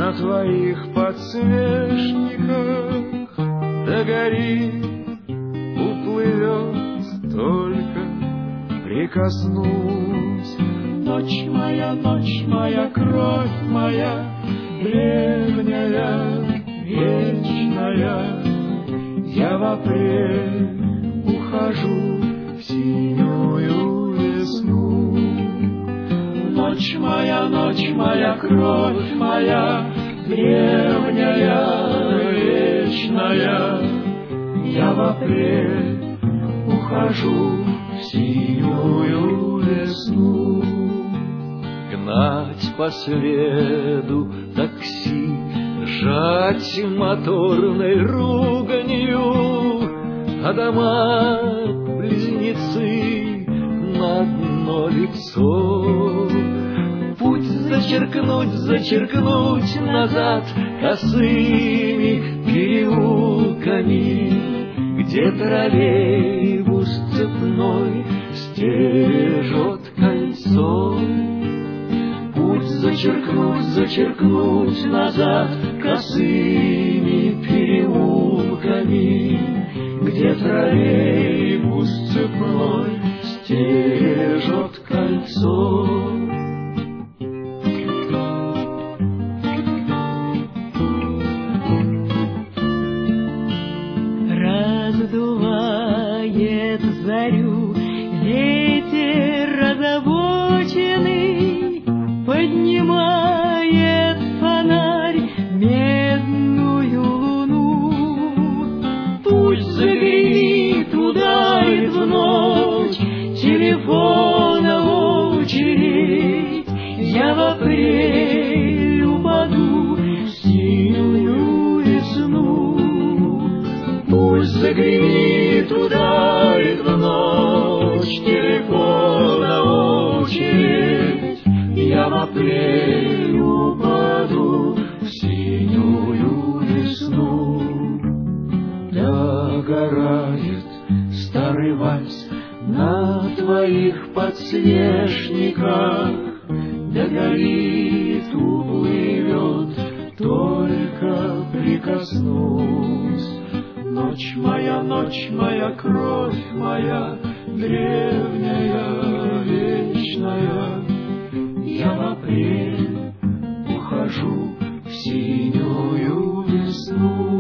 на твоих подсвечниках догорит, уплывет, только прикоснусь. Ночь моя, кровь моя, древняя, вечная, я в апрель ухожу в синюю весну. Ночь моя, кровь моя, древняя, вечная, я в апрель ухожу в синюю весну. Гнать по следу такси, жать моторной руганью, а дома-близнецы на одно лицо. Путь зачеркнуть назад косыми переулками, где троллейбус цепной стережет кольцо. Путь зачеркнуть назад косыми переулками, где троллейбус цепной стережет кольцо. Раздувает зарю ветер озабоченный, поднимает фонарь медную луну. Пусть загремит, ударит в ночь телефона очередь, я в апрель упаду в синюю весну. Пусть загремит, ударит в ночь телефона очередь, я в апрель упаду в синюю весну. Догорает старый вальс на твоих подсвечниках, догорит, уплывет, только прикоснусь. Ночь моя, кровь моя, древняя, вечная, я в апрель ухожу в синюю весну.